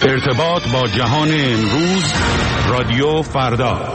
ارتباط با جهان امروز، رادیو فردا.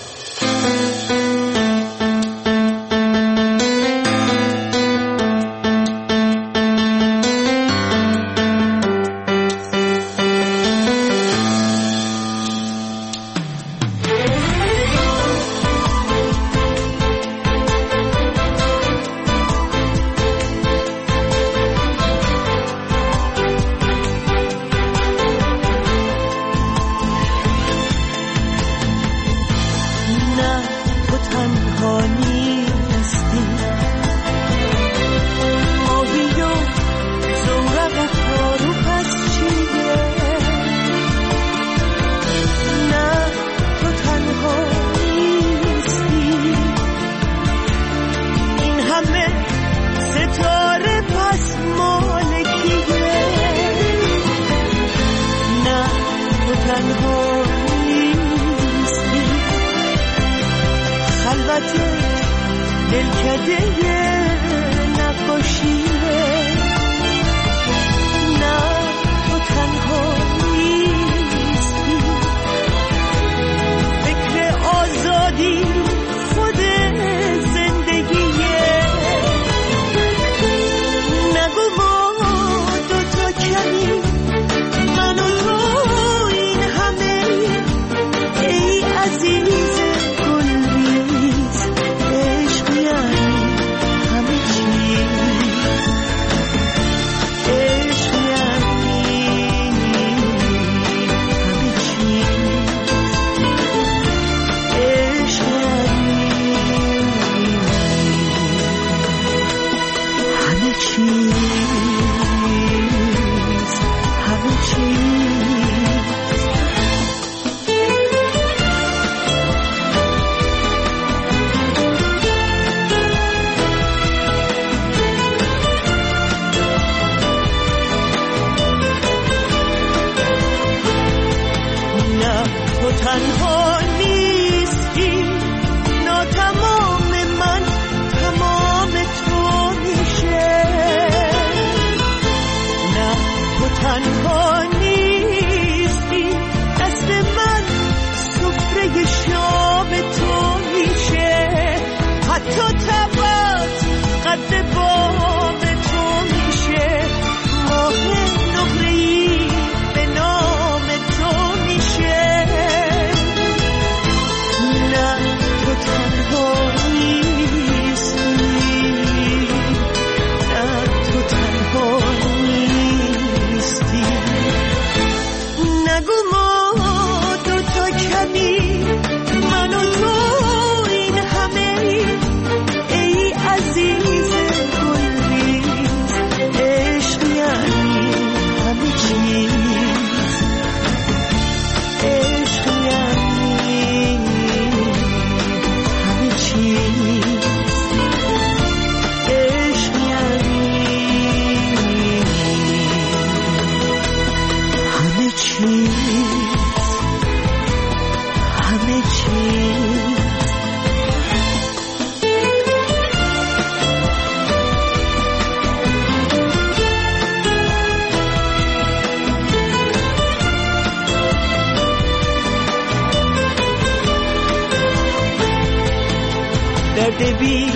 دردی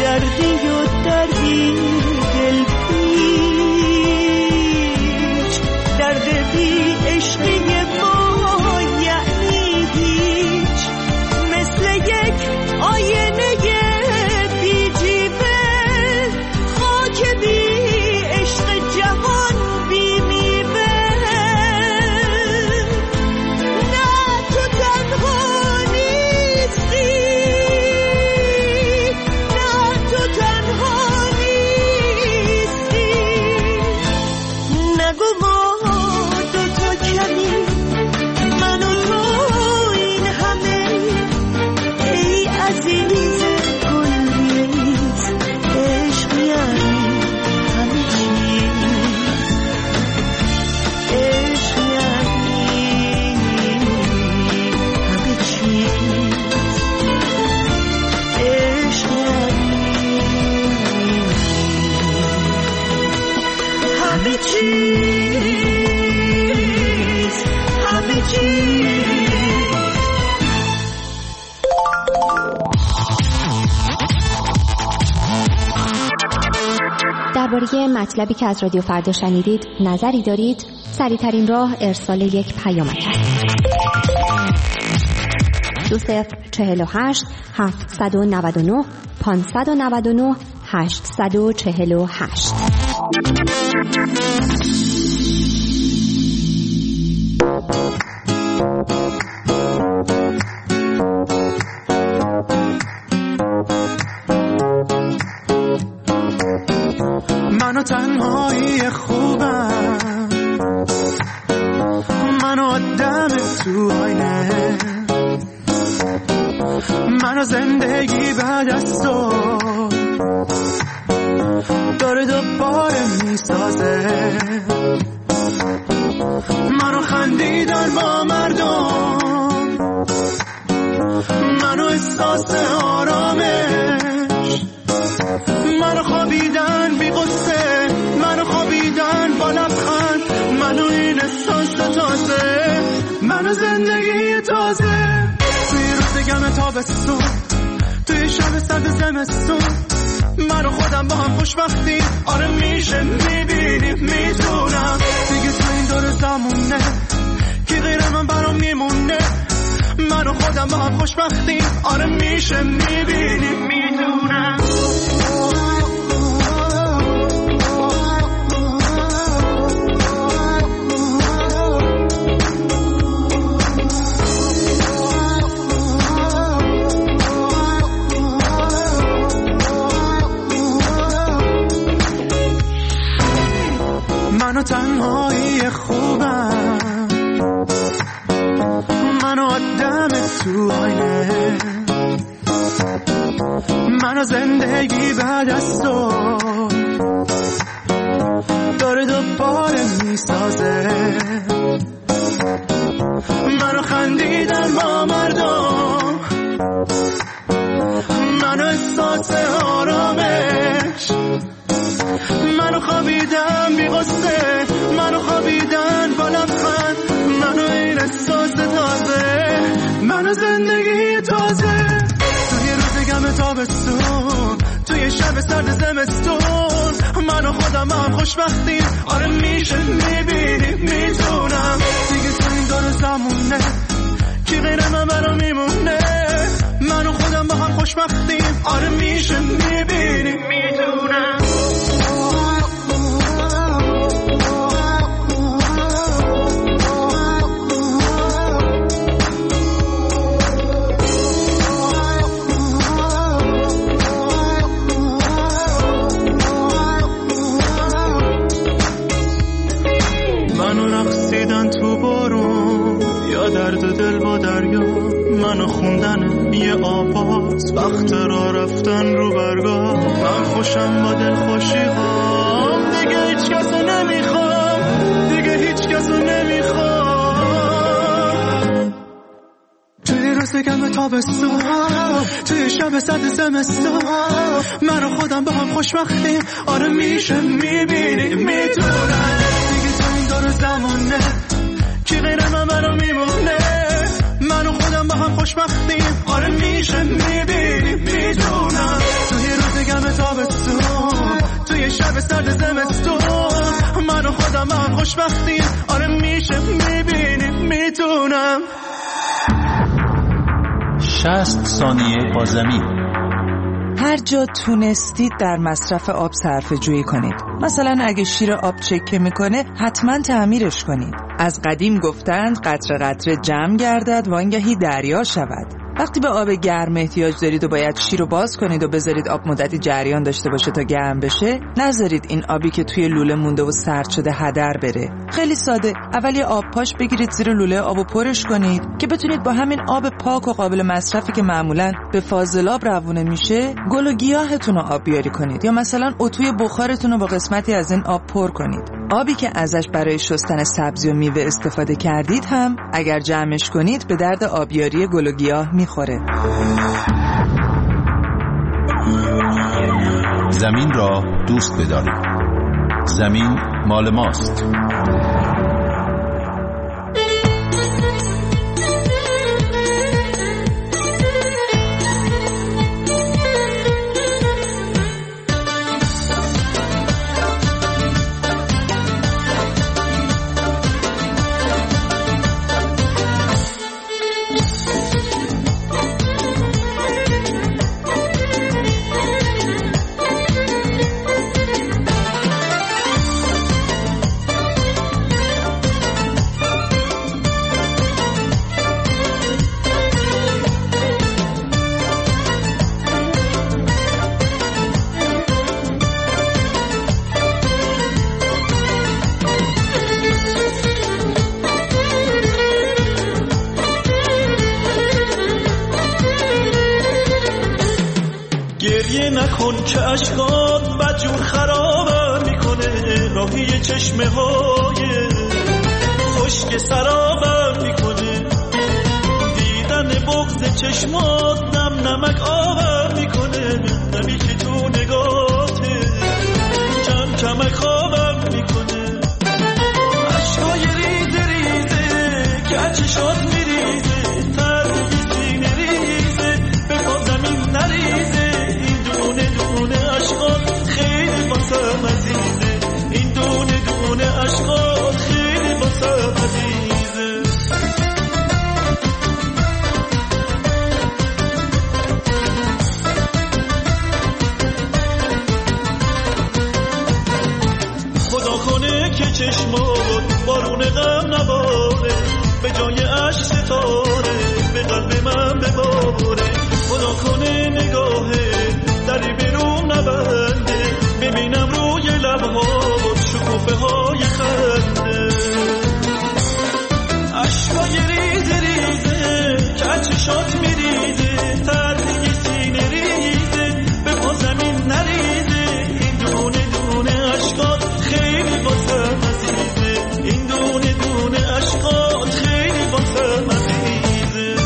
و دردی دل پیچ، درد بی عشقی ما یعنی هیچ، مثل یک آینه بی جیبه، خاک بی عشق جهان بی میوه. نه تو تنها نیستی، نگو ما دو تا کمی درباره مطلبی که از رادیو فردا شنیدید نظری دارید؟ سریع‌ترین راه ارسال یک پیامک است. 2048 799 599 848. منو تنهایی خوبم، منو آدم تو آینه، منو زندگی بعد از تو داره دوباره میسازه، منو خندیدن با مردم، منو احساس آرامش، منو خوابیدن بی غصه، منو خوابیدن با لبخند، منو این احساس تازه، منو زندگی تازه. توی روز گرم تابستون، توی شب سرد زمستون، منو خودم با هم خوشبختی، آره میشه میبینی میدونم دیگه تو این دور زمونه کی غیر من برام میمونه، منو خودم با هم خوشبختی، آره میشه میبینی میدونم. منو تنهایی خوبم، منو آدم تو آینه، منو زندگی بعد از تو داره دوباره میسازه، منو خندیدن با مردم، منو احساس آرامش، منو خوابیدن بی غصه، منو خوابیدن با لبخند، منو این احساس تازه، منو زندگی تازه. توی روز گرم تابستون، توی شب سرد زمستون، منو خودم هم خوشبختیم، آره میشه میبینی میدونم دیگه تو این دور زمونه کی غیر من برام میمونه، منو خودم با هم خوشبختیم، آره میشه میبینی میدونم. تو بارون یا درد دل با دریا، منو خوندن یه آواز، وقت را رفتن رو برگاه، من خوشم با دل خوشی هام، دیگه هیچ کسو نمیخوام، دیگه هیچ کسو نمیخوام. توی روز گرم تابستون، توی شب سرد زمستون، منو خودم با هم خوشبختیم، آره میشه میبینی میدونم دیگه تو این دور زمونه کی غیر من برام میمونه، منو خودم با هم خوشبختیم، آره میشه میبینی میدونم توی روز گرم تابستون، توی شب سرد زمستون، منو خودم با هم خوشبختیم، آره میشه میبینی میدونم. 60 ثانیه با زمین. هر جا تونستید در مصرف آب صرفه جویی کنید. مثلا اگه شیر آب چکه میکنه حتما تعمیرش کنید. از قدیم گفتند قطره قطره جمع گردد وانگهی دریا شود. وقتی به آب گرم احتیاج دارید و باید شیر رو باز کنید و بذارید آب مدتی جریان داشته باشه تا گرم بشه، نذارید این آبی که توی لوله مونده و سرد شده هدر بره. خیلی ساده، اول یه آب پاش بگیرید زیر لوله آبو پرش کنید که بتونید با همین آب پاک و قابل مصرفی که معمولاً به فاضلاب روونه میشه گل و گیاهتون رو آبیاری کنید، یا مثلا اتوی بخارتون رو با قسمتی از این آب پر کنید. آبی که ازش برای شستن سبزی و میوه استفاده کردید هم اگر جمعش کنید به درد آبیاری گل و گیاه میخوره. زمین را دوست بدارید. زمین مال ماست. نکن که عشقات بدجور خرابم میکنه، راهی چشمه های خشک سرابم میکنه، دیدن بغض چشمات نم نمک آبم میکنه، نمی که تو نگاته کم کمک خوابم میکنه، عشقای ریزه ریزه که چشات میریزه، تردی سینه ریزه به پا زمین نریزه، این دونه دونه عشقات خیلی واسم عزیزه، این دونه دونه عشقات خیلی واسم عزیزه. خدا کنه که چشمات بارون غم نباره، به جای عشق ستاره به قلب من بباره، خدا کنه نگاهه دری برون نبنده، ببینم روی لبهات شکوفه های خنده، عشقای ریزه ریزه که چشات میریزه، تردی سینه ریزه به پا زمین نریزه، این دونه دونه عشقات خیلی واسم عزیزه، این دونه دونه عشقات خیلی واسم عزیزه.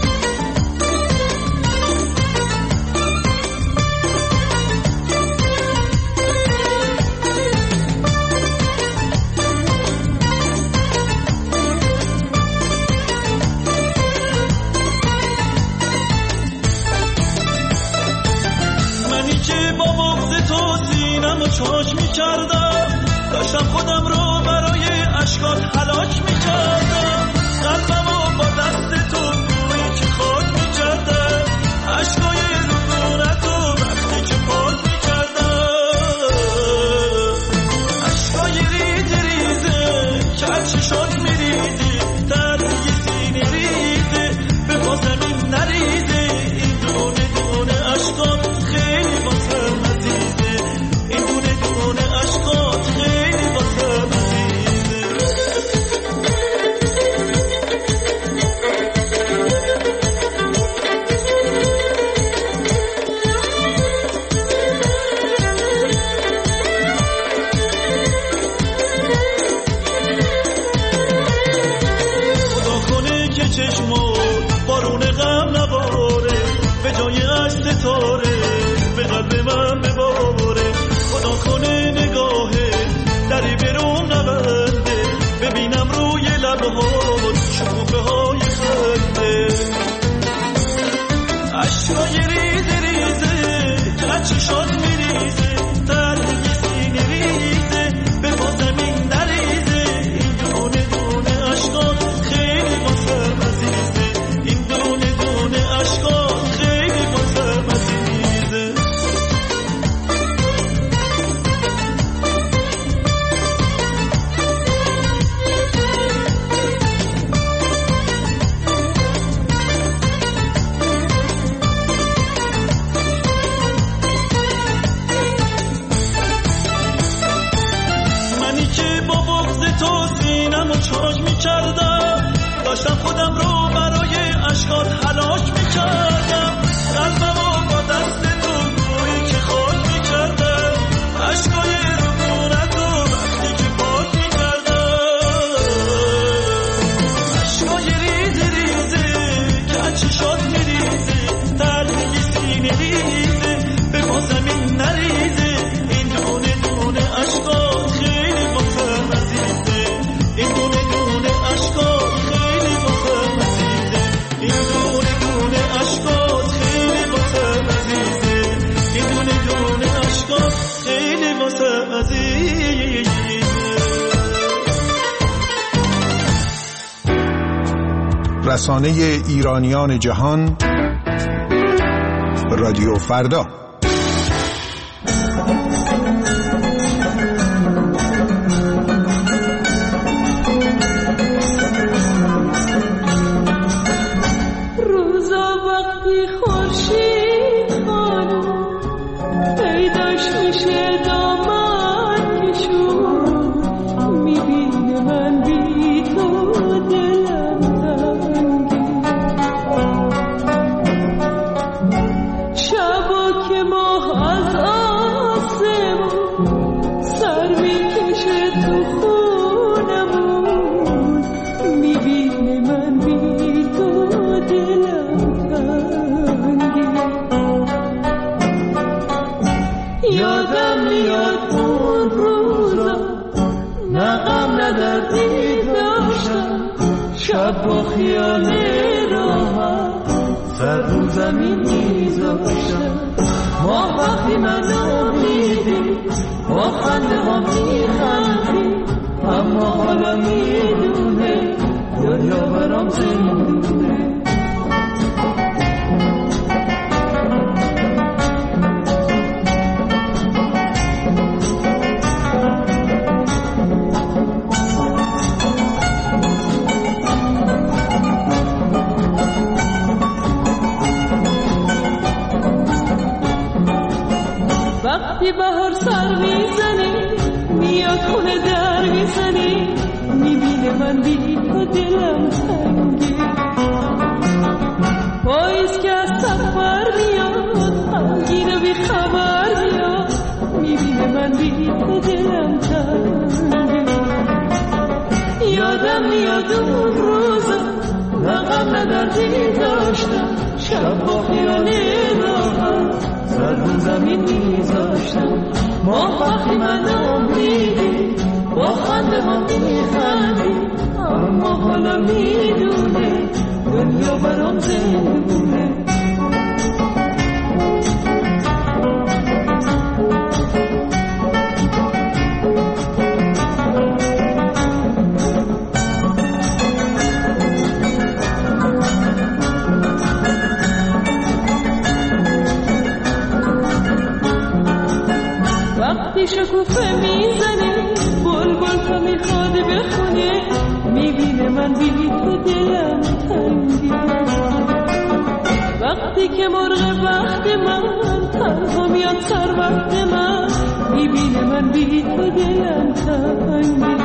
منی که با بغض تو سینم و چاش میکردم، داشتم خودم رو برای عشقات هلاک میکردم، قلبم رو با دست تو بوی که خاک میکردم، عشقای رونت رو وقتی که پاک میکردم، عشقای ریزه ریزه که چشات میریزی، دردی سینه ریزه به پا زمین نریزه، این دونه دونه عشقات خیلی واسم عزیزه، این دونه دونه عشقات خیلی واسم عزیزه. خدا کنه که چشمات بارون غم نباره، به جای عشق ستاره به قلب من بباره، خدا کنه نگاهه دری برون نبنده، ببینم روی لبهات شکوفه های خنده، عشقای ریزه ریزه که چشات میریزه، تردی سینه ریزه به پا زمین نریزه، این دونه دونه عشقات خیلی واسم عزیزه، این دونه دونه عشقات خیلی واسم عزیزه. منی که با بغض تو سینم و چاک میکردم، داشتم خودم رو برای عشقات هلاک میکردم، قلبم رو با دست تو بوی که خاک میکردم، عشقای رونت رو وقتی که پاک میکردم، عشقای ریزه ریزه که چشات میریزه، دردی سینه ریزه به پا زمین نریزه، این دونه دونه عشقات خیلی واسم عزیزه، این دونه دونه عشقات خیلی واسم عزیزه، این دونه دونه عشقات خیلی واسم عزیزه، این دونه دونه عشقات خیلی واسم عزیزه. رسانه ایرانیان جهان، رادیو فردا. روزا وقتی خورشید خانم پیداش میشه دامن کشون، میبینه من بی تو دلم تنگی، شبا که ماه از دردی داشتم شب با خیال راحت سر رو زمین میذاشتم ما وقتی منو میدی با خنده ها میخندی اما حالا میدونه دنیا برام زندونه وقتی بهار سر میزنی میاد خونه در میزنی میبینه من بی تو دلم تنگی پاییز که از سفر میاد غمگین و بی خبر میاد میبینه من بی تو دلم تنگی یادم میاد اون روزا نه غم نه دردی داشتم شب با خیال راحت سر رو زمین میذاشتم ما وقتی منو میدی با خنده ها میخندی اما حالا میدونه دنیا برام زندونه وقتی شکوفه میزنی بلبل تو میخواد بخونه میبینه من بی تو دلم تنگی وقتی که مرغ وقت من تنها میاد سر وقت من میبینه من بی تو دلم تنگی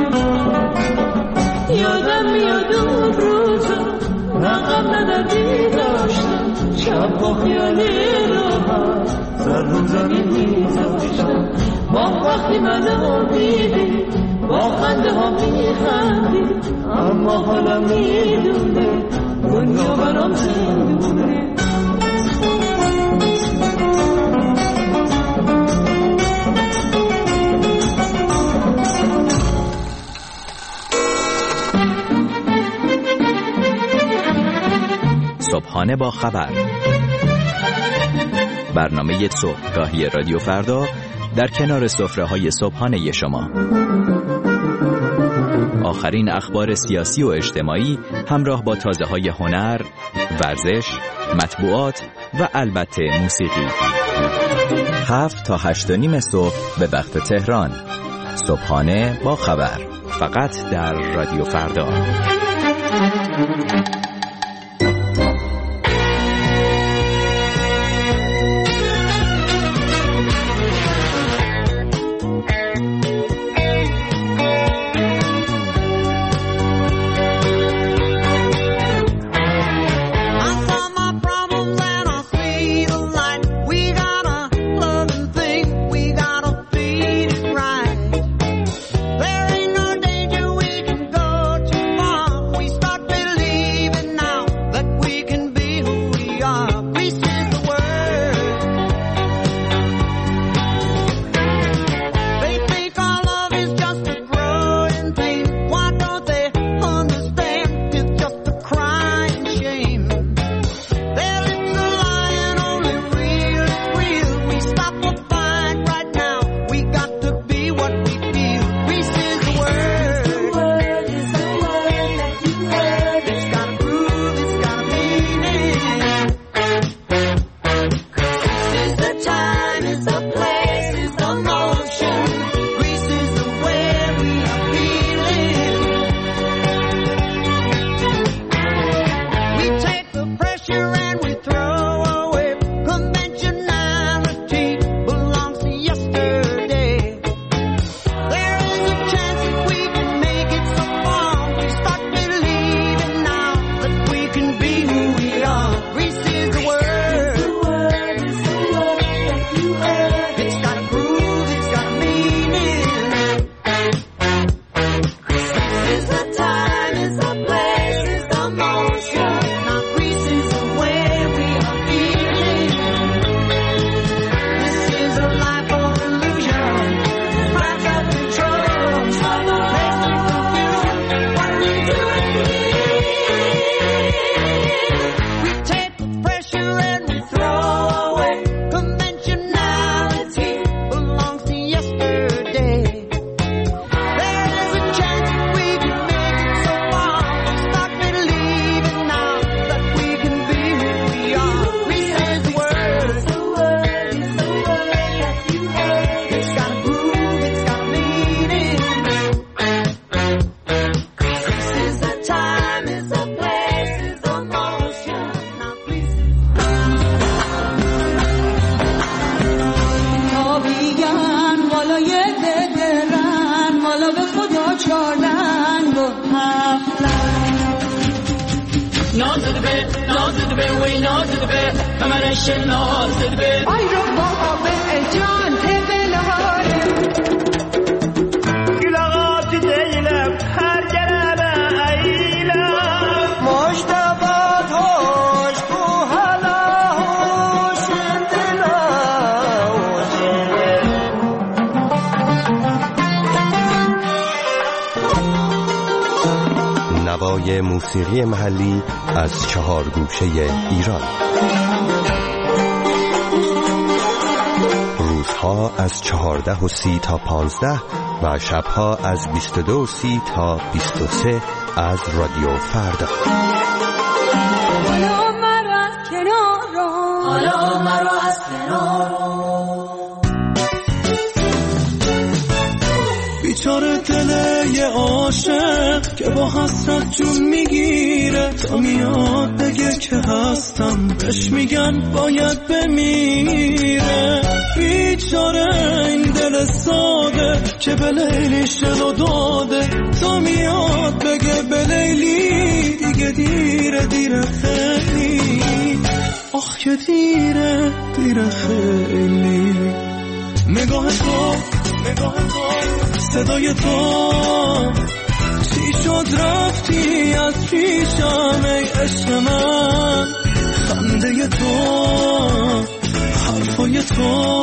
یادم میاد اون روزا نه غم نه دردی داشتم شب با خیال راحت سر رو زمین میذاشتم ما وقتی منو میدی با خنده ها میخندی اما حالا میدونه دنیا برام زندونه صبحانه با خبر، برنامه صبحگاهی رادیو فردا در کنار سفره‌های صبحانه شما. آخرین اخبار سیاسی و اجتماعی همراه با تازه‌های هنر، ورزش، مطبوعات و البته موسیقی. 7 تا 8:30 صبح به وقت تهران. صبحانه با خبر، فقط در رادیو فردا. نازد به وی نازد به کمرش نازد به آی رو با به جان تبلهاره گلغات دیلم هر گرم ایلم مشتبات هوش بو حلا هوش دلا نوای موسیقی محلی از 4 گوشه ایران. روزها از 14:30 تا 15 و شبها از 22:30 تا 23 از رادیو فردا. حالا مرا از کنار بیچاره دل یه عاشق که با حسرت جون میگیره، تا میاد بگه که هستم بهش میگن باید بمیره. بیچاره این دل ساده که به لیلی شلو داده، تا میاد بگه به لیلی دیگه دیره خیلی، آخ که دیره خیلی. نگاه تو صدای تو چی شد رفتی از پیشم ای عشق من، خنده تو حرفای تو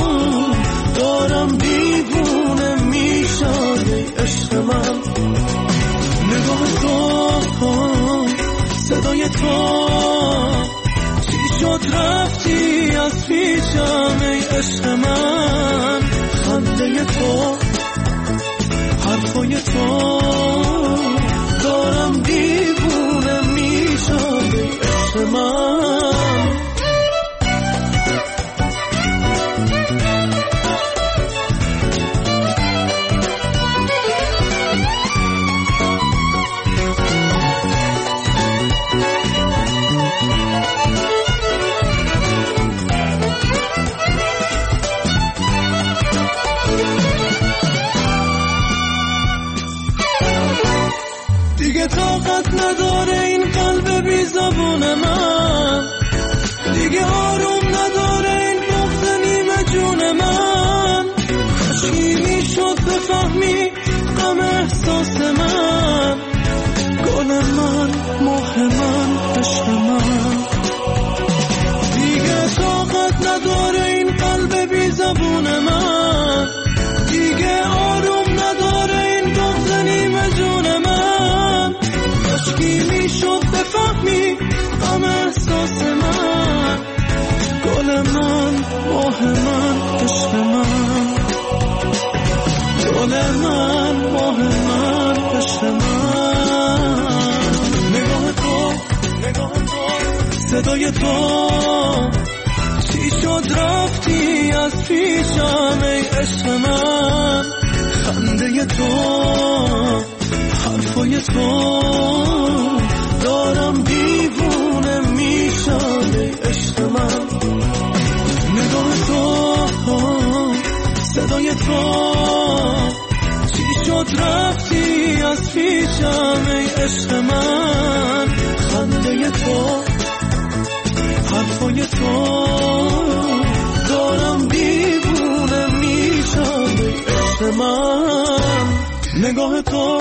دارم دیوونه میشم ای عشق من. نگاه تو صدای تو چی شد رفتی از پیشم ای عشق من، خنده تو حرفای تو دارم دیوونه میشم ای عشق من. دیگه طاقت نداره این قلب بی زبون من، دیگه آروم نداره این بغض نیمه جون من. کاشکی میشد بفهمی غم احساس من، گل من ماه من عشق من. دیگه طاقت نداره این قلب بی زبون من، دیگه آروم نداره این بغض نیمه جون من. کاشکی میشد بفهمی غم احساس من، گل من ماه من عشق من. گل من ماه من عشق من. نگاه تو صدای تو چی شد رفتی از پیشم ای عشق من، خنده تو حرفای تو دارم دیوونه میشم ای عشق من. نگاه تو صدای تو چی شد رفتی از پیشم ای عشق من، خنده تو حرفای تو دارم دیوونه میشم ای عشق من. نگاه تو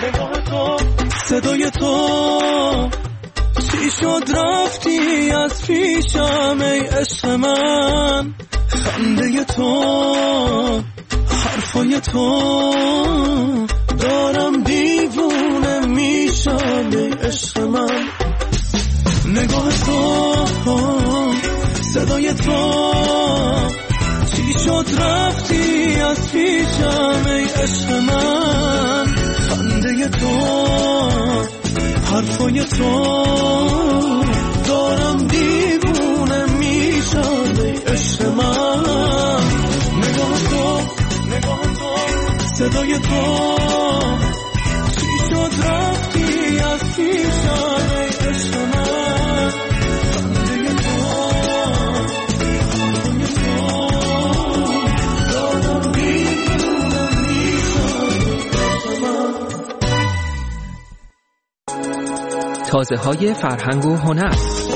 صدای تو چی شد رفتی از پیشم ای عشق من، خنده تو حرفای تو دارم دیوونه میشم ای عشق من. نگاه تو صدای تو چی شد رفتی از پیشم ای عشق من، خنده تو حرفای تو دارم دیوونه میشم ای عشق من. نگاه تو صدای تو چی شد رفتی از پیشم ای عشق من، خنده تو حرفای تو دارم دیوونه میشم ای عشق من. تازه‌های فرهنگ و هنر.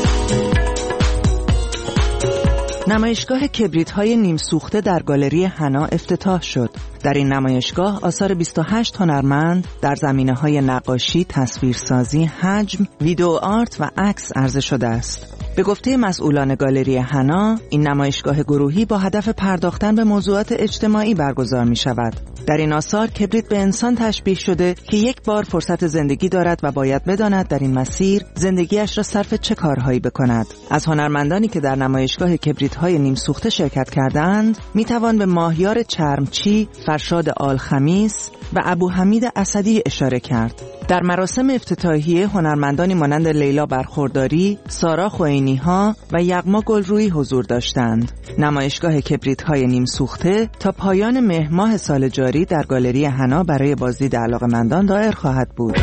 نمایشگاه کبریت‌های نیم سوخته در گالری حنا افتتاح شد. در این نمایشگاه آثار 28 هنرمند در زمینه‌های نقاشی، تصویرسازی، حجم، ویدیو آرت و عکس عرضه شده است. به گفته مسئولان گالری حنا، این نمایشگاه گروهی با هدف پرداختن به موضوعات اجتماعی برگزار می شود. در این آثار کبریت به انسان تشبیه شده که یک بار فرصت زندگی دارد و باید بداند در این مسیر زندگیش را صرف چه کارهایی بکند. از هنرمندانی که در نمایشگاه کبریت‌های نیم سوخته شرکت کردند، می توان به ماهیار چرمچی، فرشاد آلخمیس و ابوحمید اسدی اشاره کرد. در مراسم افتتاحیه هنرمندانی مانند لیلا برخورداری، سارا خوئینی‌ها و یغما گلرویی حضور داشتند. نمایشگاه کبریت‌های نیم سوخته تا پایان مهر ماه سال جاری در گالری حنا برای بازدید علاقه‌مندان دایر خواهد بود.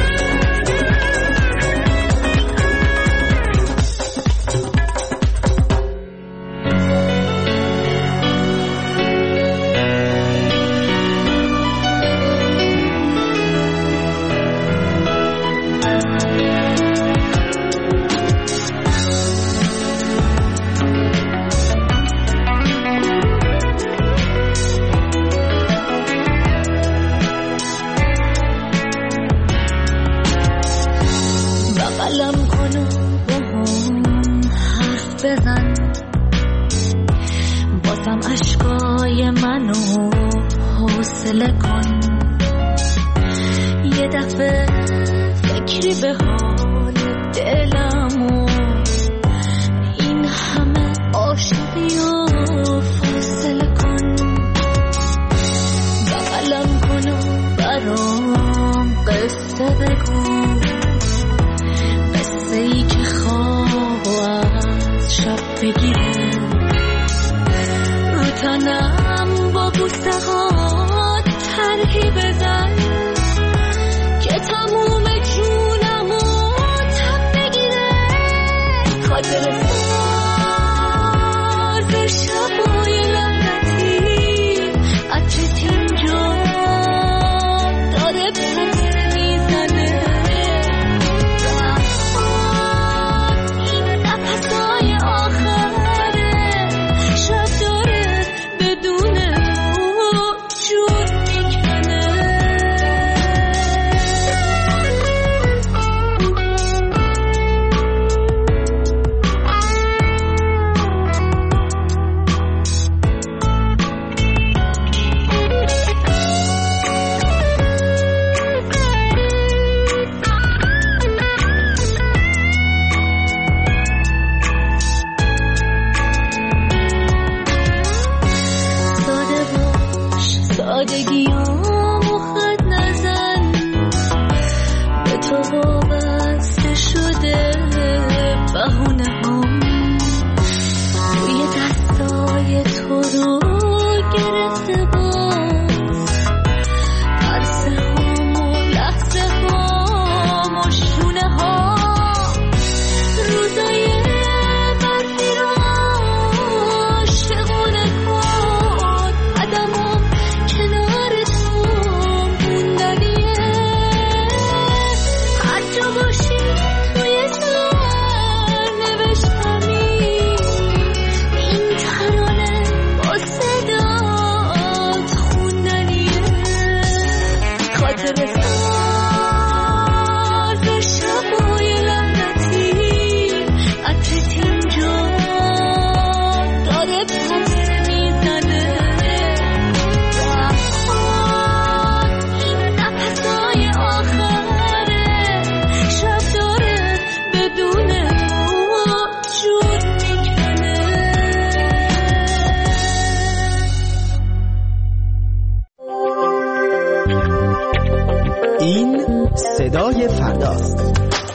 این صدای فرداست.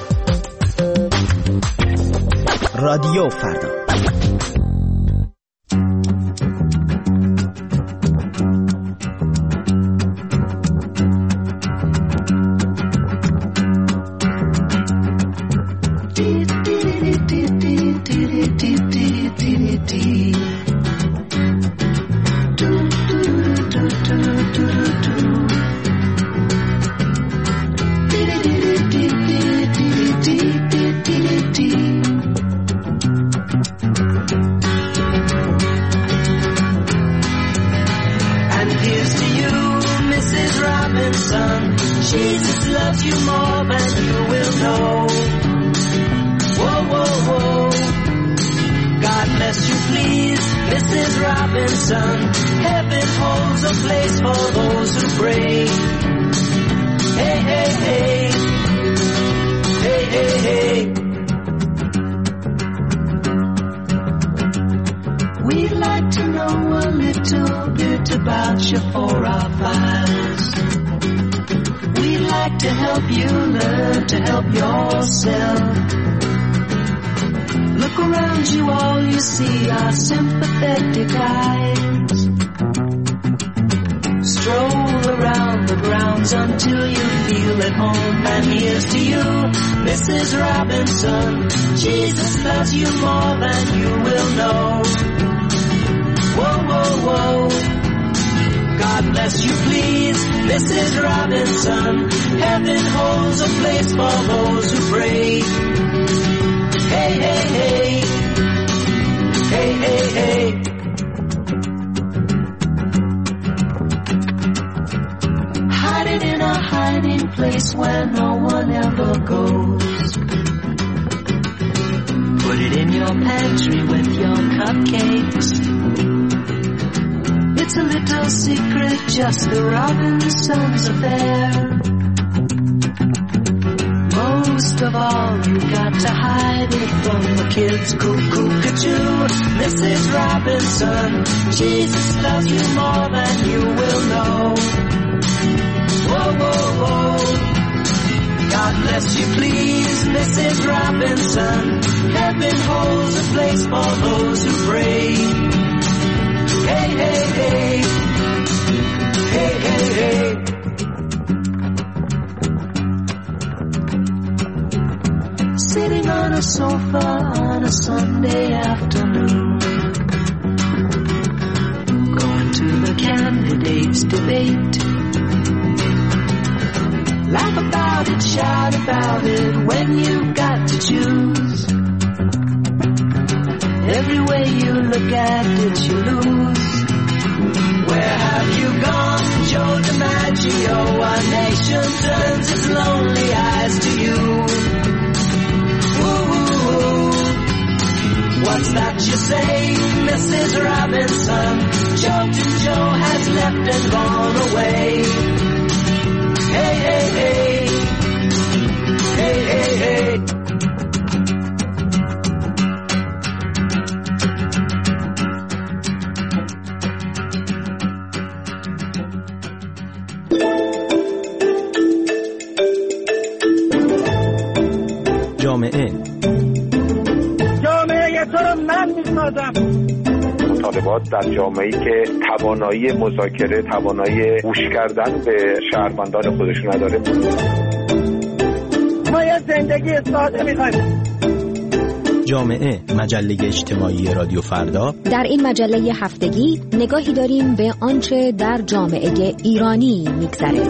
رادیو فردا. deep more than you will know. Whoa, whoa, whoa. God bless you, please, Mrs. Robinson. Heaven holds a place for those who pray. Hey, hey, hey. Hey, hey, hey. We'd like to know a little bit about you for our files. We'd like to help you learn to help yourself. Look around you, all you see are sympathetic eyes. Stroll around the grounds until you feel at home. And here's to you, Mrs. Robinson. Jesus loves you more than you will know. Whoa, whoa, whoa. God bless you, please, Mrs. Robinson. Heaven holds a place for those who pray. Hey, hey, hey. Hey, hey, hey. Hiding in a hiding place where no one ever goes. Put it in your pantry with your cupcakes. It's a little secret, just the Robinsons' affair. Most of all, you got to hide it from the kids. Cuckoo-cuckoo, Mrs. Robinson. Jesus loves you more than you will know. Whoa, whoa, whoa. God bless you, please, Mrs. Robinson. Heaven holds a place for those who pray. Hey, hey, hey. Hey, hey, hey. Sitting on a sofa on a Sunday afternoon, going to the candidates' debate. Laugh about it, shout about it when you've got to choose. Every way you look at it, you lose. Where have you gone, Joe DiMaggio? Our nation turns its lonely eyes to you. Ooh, what's that you say, Mrs. Robinson? Joltin' Joe has left and gone away. Hey, hey, hey. Hey, hey, hey. جامعه تو رو من میسازم. مطالبات در جامعه‌ای که توانایی مذاکره، توانایی گوش کردن به شهروندان خودشون نداره. ما یه زندگی ساده می‌خوایم. جامعه، مجله اجتماعی رادیو فردا. در این مجله هفتگی نگاهی داریم به آنچه در جامعه ایرانی می‌گذره.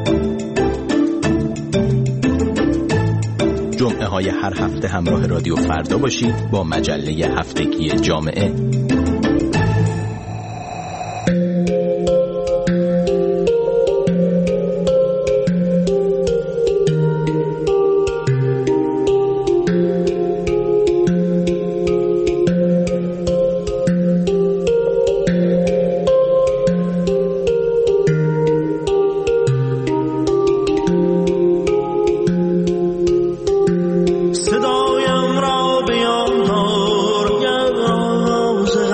جمعه های هر هفته همراه رادیو فردا باشید با مجله هفتگی جامعه. صدایم را بیان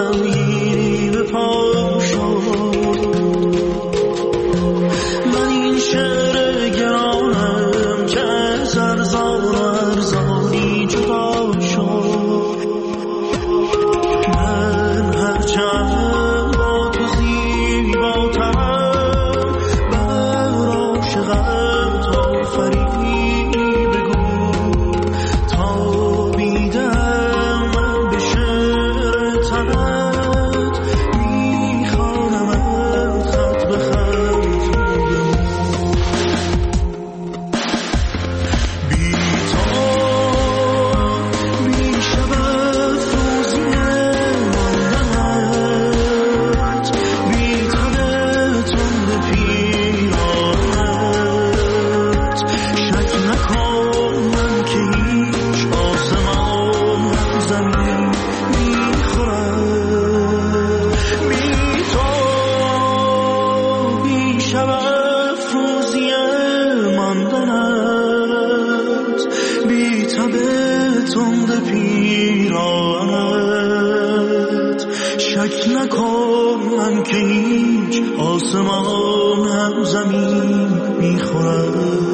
تند پیرانت شک نکن من که هیچ آسمانم زمین میخورد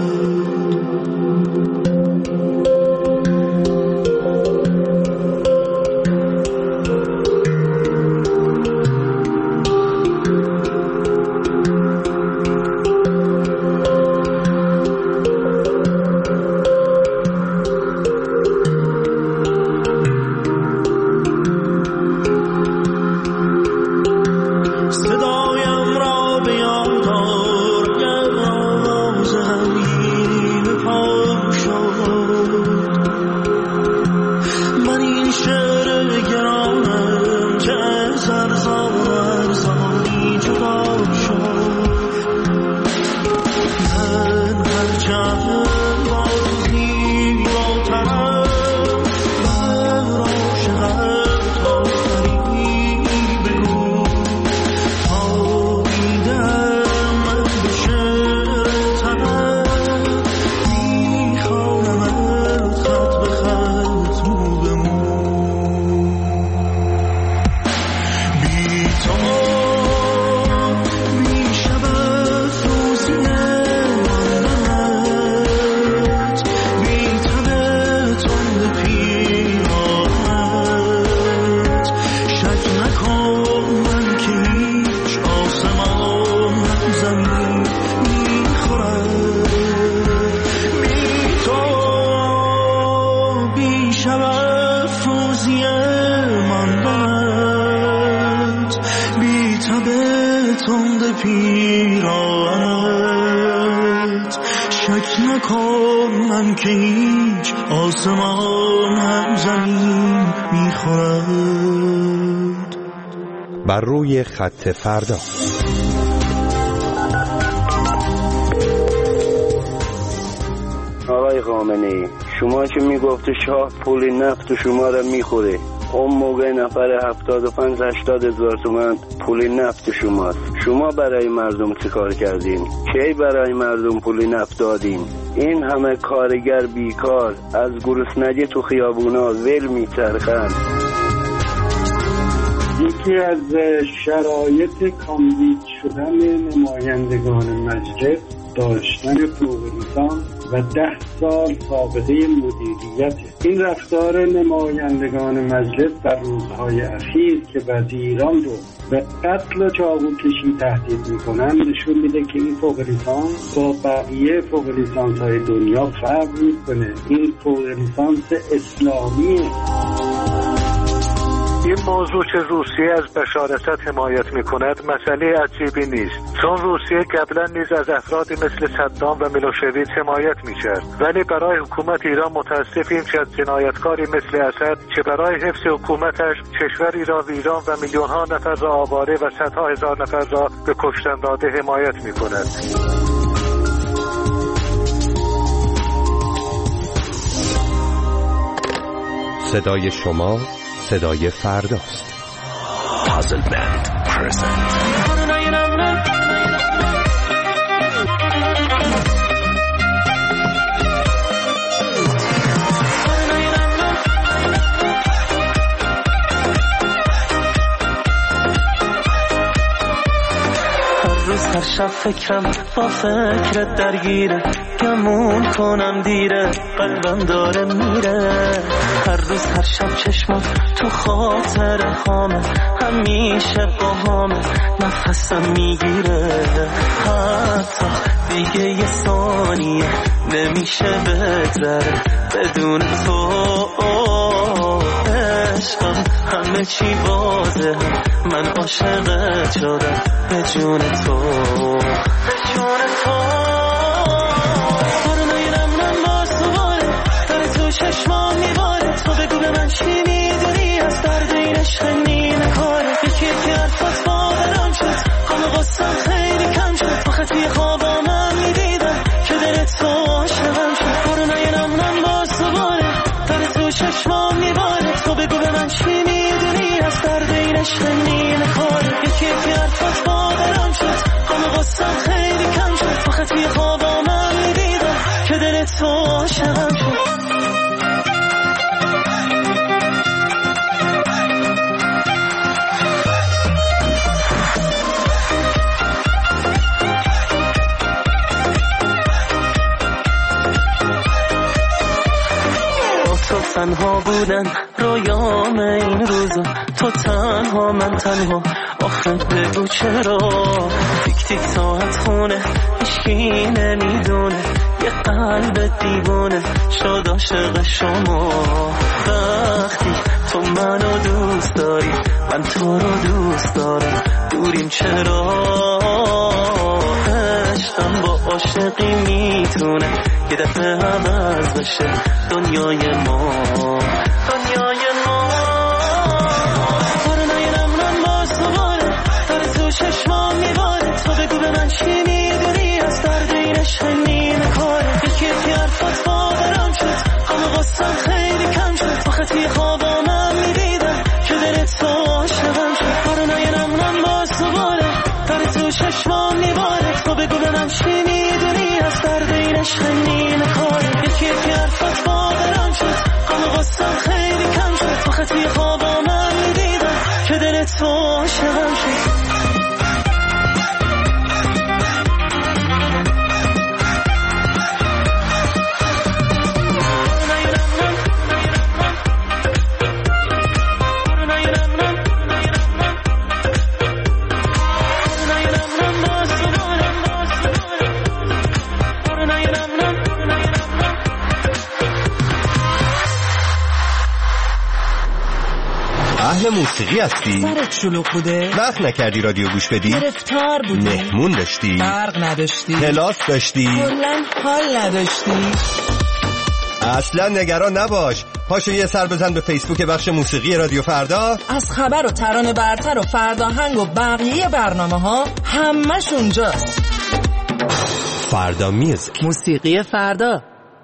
پیرانت شک نکن من که هیچ آسمان هم زمین میخورد. بر روی خط فردا. آقای خامنه‌ای، شما که میگفت شاه پول نفت شما را میخوره، اون موقع نفر 75-80 هزار تومان پول نفت شماست. شما برای مردم چه کار کردین؟ کی برای مردم پول نفت دادین؟ این همه کارگر بیکار از گرسنگی تو خیابونا ول میچرخن. یکی از شرایط کاندید شدن نمایندگان مجلس داشتن فوق لیسانس و 10 سال سابقه مدیریت. این رفتار نمایندگان مجلس در روزهای اخیر که وزیران رو به قتل و چاقو کشی تهدید میکنن نشون میده که این فوق لیسانس با بقیه فوق لیسانس های دنیا فرق میکنه. این فوق لیسانس اسلامیه. این موضوع که روسیه از بشارست حمایت میکند مسئله عجیبی نیست، چون روسیه قبلا نیز از افرادی مثل صدام و میلوشویچ حمایت میکرد، ولی برای حکومت ایران متاسفیم که از جنایتکاری مثل اسد که برای حفظ حکومتش کشوری را ویران و میلیون‌ها نفر را آواره و صدها هزار نفر را به کشتن داده حمایت میکند. صدای شما صدای فرداست. پازل بند پرزنت. هر شب فکرم با فکرت درگیره، گمون کنم دیره، قلبم داره میره. هر روز هر شب چشمم تو خاطر هامه، همیشه با هامه نفسم میگیره. حتی دیگه یه ثانیه نمیشه بگذره بدون تو. عشقم همه چی بازه، من عاشقت شدم به جون تو، به جون تو. پرونای نمونم باز دوباره داره تو چشمام میباره. تو بگو به من چی میدونی از درد این عشق نیمه کاره. یکی یکی حرفات باورم شد، همه قصم خیلی کم شد. آخه توی خوابام هم میدیدم که دل تو عاشقم شد. پرونای نمونم باز دوباره داره تو چشمام میباره. تو بگو به من چی میدونی از درد این عشق نیمه کاره. یکی یکی حرفات باورم شد، همه قصم خیلی کم شد. آخه توی خوابام هم میدیدم که دل تو عاشقم شد. تنها بودن رویام این روزا، تو تنها من تنها، آخه بگو چرا؟ تیک تیک ساعت خونه هیچکی نمیدونه، یه قلب دیوونه شد عاشق شما. وقتی تو منو دوست داری من تو رو دوست دارم، دوریم چرا؟ عشقم با عاشقی میتونه یه دفعه عوض بشه دنیای ما، دنیای ما. بارونای نمونم باز دوباره داره تو چشمام میباره، تو بگو به من چی میدونی از درد این عشق نیمه کاره. یکی یکی حرفات باورم شد، همه قصم خیلی کم شد، تو خطی خوابامم میدیدم که دلت تو عاشقم شد. بارونای نمونم باز دوباره داره تو چشمام میباره، تو بگو به من چی میدونی از درد این عشق نیمه کاره. یکی یکی حرفات باورم شد، همه قصم خیلی کم شد، تو خطی خوابامم میدیدم که دلت تو عاشقم شد. اهل موسیقی هستی؟ سرت شلوغ بوده؟ وقت نکردی رادیو گوش بدی؟ گرفتار بودی؟ مهمون داشتی؟ برق نداشتی؟ کلاس داشتی؟ کلاً حال نداشتی؟ اصلا نگران نباش، پاشو یه سر بزن به فیسبوک بخش موسیقی رادیو فردا. از خبر و ترانه برتر و فرداهنگ و بقیه برنامه ها همش اونجاست. فردا میوزیک، موسیقی فردا.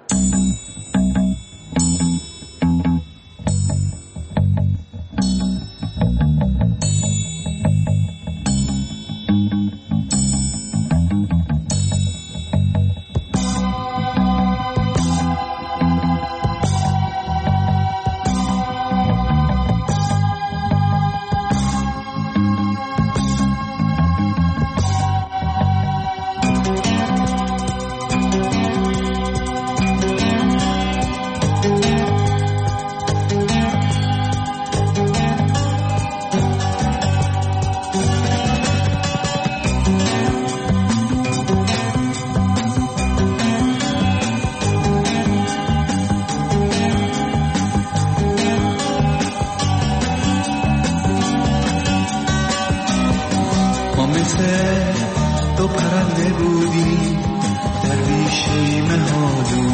تو پرنده بودی در بیشه مهالو،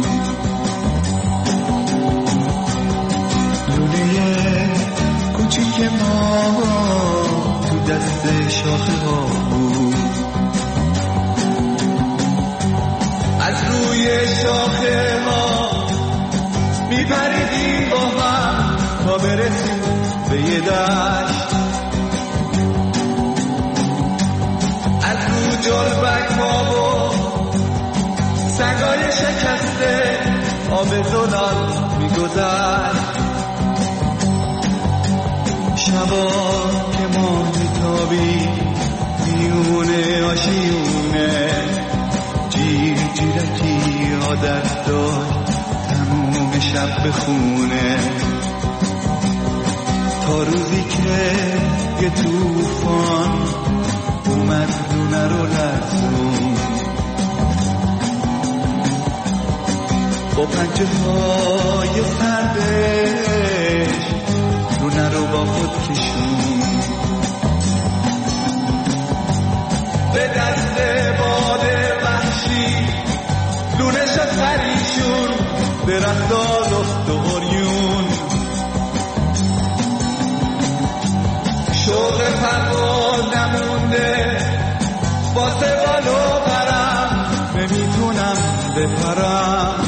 لونه کوچیک ما تو دست شاخه ها بود، از روی شاخه ها میپریدیم با هم تا برسیم به یه دشت، جلبک ها و سنگای شکسته آب زلال میگذشت، شبا که ما میتابی میونه آشیونه، جیر جیرکی عادت داشت تموم شب بخونه، تا روزی که یه توفان اومد لونه رو لرزون، با پنجه های سردش لونه رو با خود کشون، به دست باد وحشی لونه شد پریشون، درختا لخت و غریون، شوق پرواز نمونده واسه بالو پرم، نمیتونم بپرم،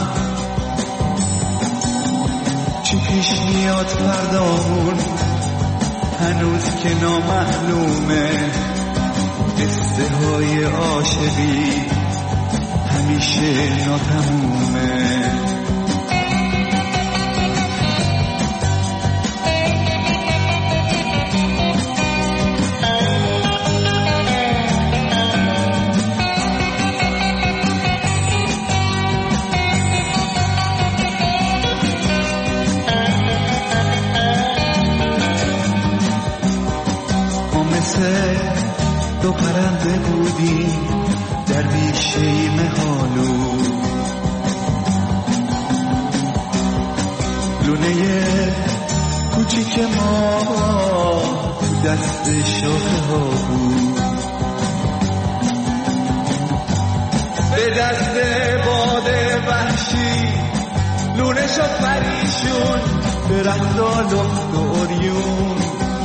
چی پیش میاد فردامون هنوز که نامعلومه، قصه های عاشقی همیشه ناتمومه. دو پرنده بودیم در بیشه مهالو، لونه کوچیک ما دست شاخه ها بود، به دست باد وحشی لونه شد پریشون، درخت و لخت و اوریون،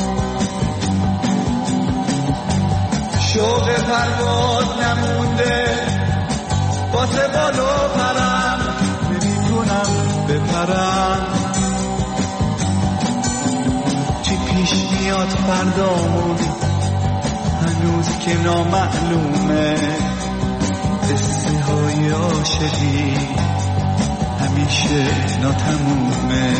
شوق پرواز نمونده واسه بالو پرم، نمیتونم بپرم، چی پیش میاد فردامون هنوز که نامعلومه، قصه های عاشقی همیشه ناتمومه.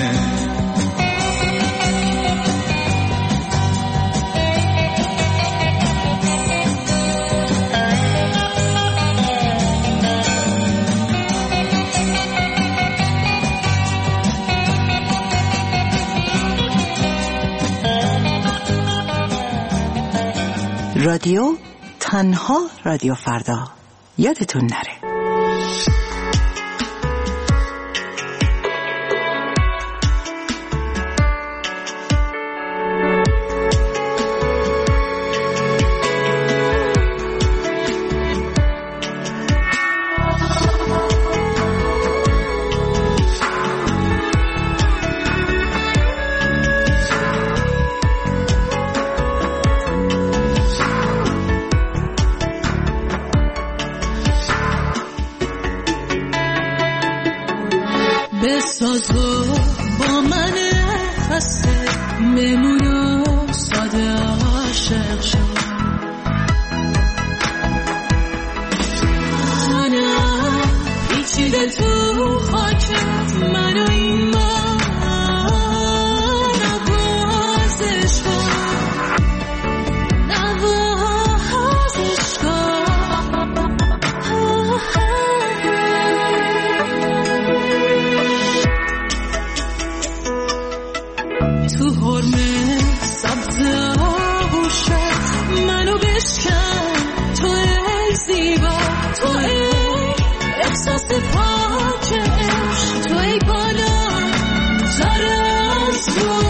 رادیو تنها رادیو فردا، یادتون نره. بسازو با من خسته بمونو ساده عاشق شد، منم پیچیده تو خاکت، منو این من نوازش کن، نوازش کن. تو حرمه سبز آغوشت منو بشکن، تو ای زیبا، تو ای احساس پاک عشق، تو ای بالا تر از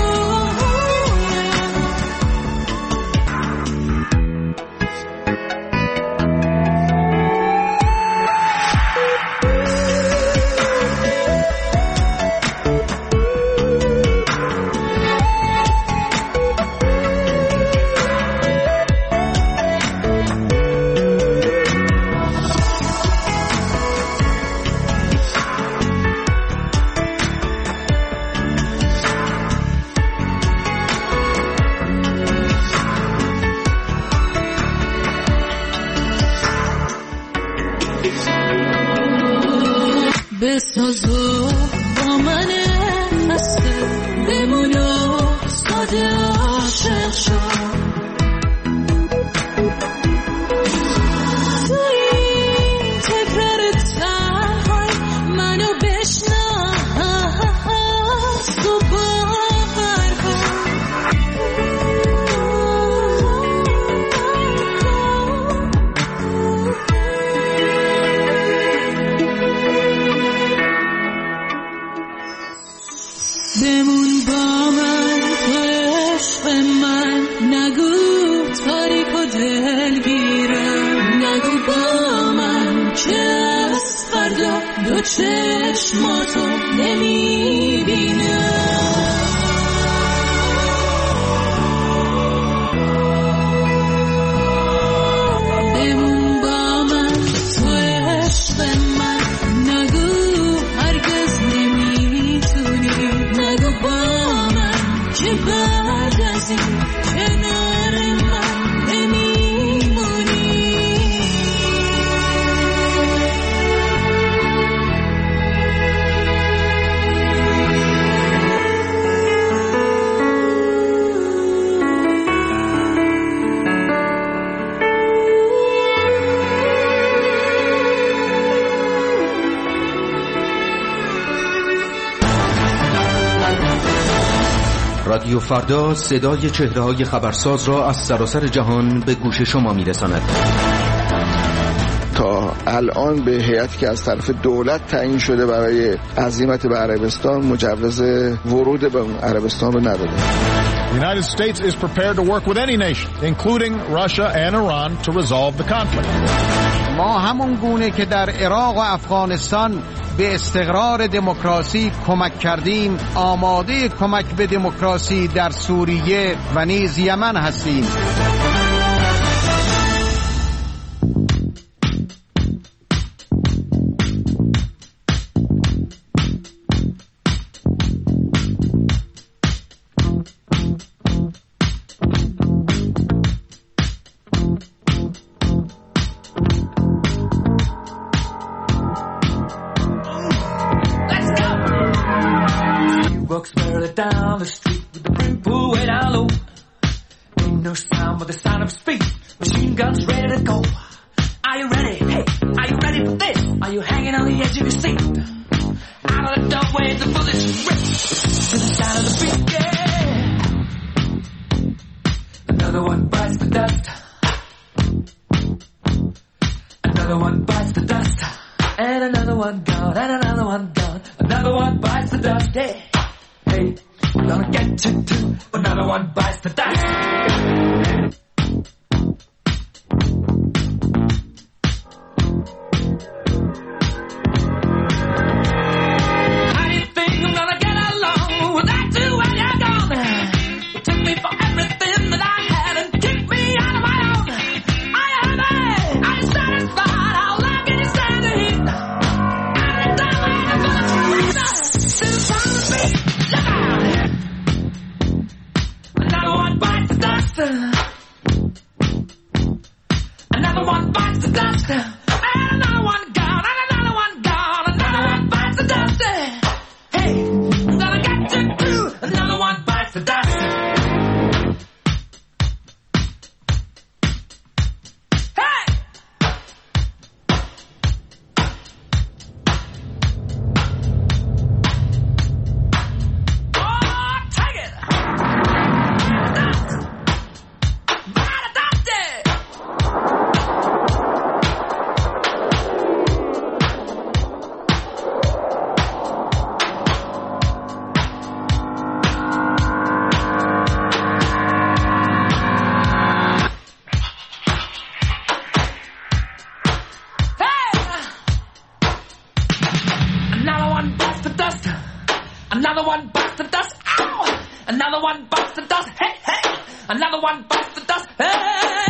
بسازو با من خسته بمونو ساده عاشق شد، تو این تکرار تنهای منو بشناس و باور کن. بمون با من تو عشق من، نگو تاریک و دلگیرم، نگو با من که از فردا دو چشماتو نمیبینم. بمون با من تو عشق من، نگو هرگز نمیتونی، نگو با من که بعد از این کنار من نمیمونی. رادیو فردا صدای چهره‌های خبرساز را از سراسر جهان به گوش شما می‌رساند. تا الان به هیئتی که از طرف دولت تعیین شده برای عزیمت به عربستان مجوز ورود به عربستان رو نداده. The United States is prepared to work with any nation, including Russia and Iran, to resolve the conflict. ما همون گونه که در عراق و افغانستان به استقرار دموکراسی کمک کردیم، آماده کمک به دموکراسی در سوریه و نیز یمن هستیم. Down the street with the brim pulled way down low. Ain't no sound but the sound of speed. Machine guns ready to go. Are you ready? Hey, are you ready for this? Are you hanging on the edge of your seat? Out of the doorway, the bullets rip to the sound of the beat. Yeah. Another one bites the dust. Another one bites the dust. And another one gone. And another one gone. Another one bites the dust. Yeah. Hey, we're gonna get you too. Another one bites the dust. How do you think I'm gonna get along without you when you're gone? You took me for everything that I had and kicked me out of my own. Are you happy? Are you satisfied? How long can you stand the heat? Every time I have a squeeze up to the sound of the beat. Another one bites the dust. Another one bites the dust. And another one gone. And another one gone. Another one bites the dust. Hey, I'm gonna get you too. Another one bites the dust. Hey! Oh, take it! Another one bites the dust. Another one bites the dust. Ow! Another one bites the dust. Hey, hey! Another one bites the dust. Hey!